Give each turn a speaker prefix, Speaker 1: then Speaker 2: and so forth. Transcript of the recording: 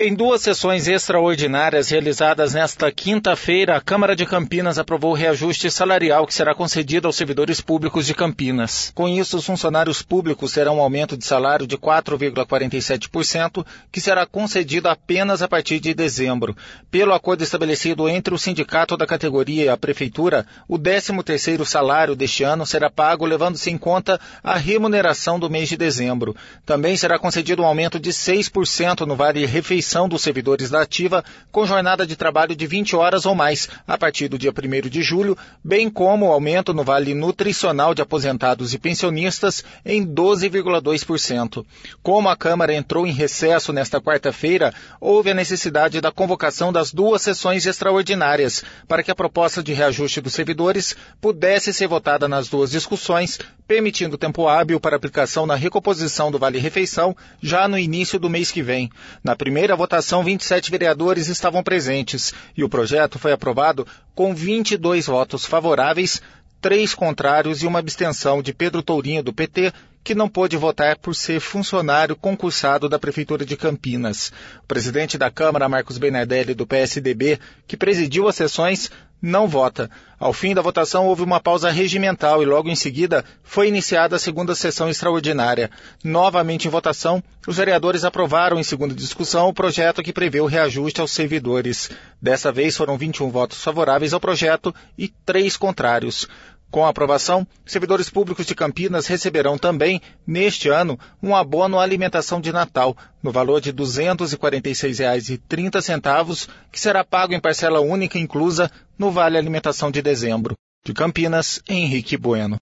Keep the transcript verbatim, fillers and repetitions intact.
Speaker 1: Em duas sessões extraordinárias realizadas nesta quinta-feira, a Câmara de Campinas aprovou o reajuste salarial que será concedido aos servidores públicos de Campinas. Com isso, os funcionários públicos terão um aumento de salário de quatro vírgula quarenta e sete por cento, que será concedido apenas a partir de dezembro. Pelo acordo estabelecido entre o sindicato da categoria e a Prefeitura, o décimo terceiro salário deste ano será pago levando-se em conta a remuneração do mês de dezembro. Também será concedido um aumento de seis por cento no vale-refeição dos servidores da ativa com jornada de trabalho de vinte horas ou mais a partir do dia primeiro de julho, bem como o aumento no vale nutricional de aposentados e pensionistas em doze vírgula dois por cento. Como a Câmara entrou em recesso nesta quarta-feira, houve a necessidade da convocação das duas sessões extraordinárias para que a proposta de reajuste dos servidores pudesse ser votada nas duas discussões, permitindo tempo hábil para aplicação na recomposição do vale-refeição já no início do mês que vem. Na primeira votação, vinte e sete vereadores estavam presentes e o projeto foi aprovado com vinte e dois votos favoráveis, três contrários e uma abstenção de Pedro Tourinho, do P T, que não pôde votar por ser funcionário concursado da Prefeitura de Campinas. O presidente da Câmara, Marcos Bernardelli, do P S D B, que presidiu as sessões, não vota. Ao fim da votação, houve uma pausa regimental e logo em seguida foi iniciada a segunda sessão extraordinária. Novamente em votação, os vereadores aprovaram em segunda discussão o projeto que prevê o reajuste aos servidores. Dessa vez foram vinte e um votos favoráveis ao projeto e três contrários. Com a aprovação, servidores públicos de Campinas receberão também, neste ano, um abono à alimentação de Natal, no valor de duzentos e quarenta e seis reais e trinta centavos, que será pago em parcela única inclusa no Vale Alimentação de dezembro. De Campinas, Henrique Bueno.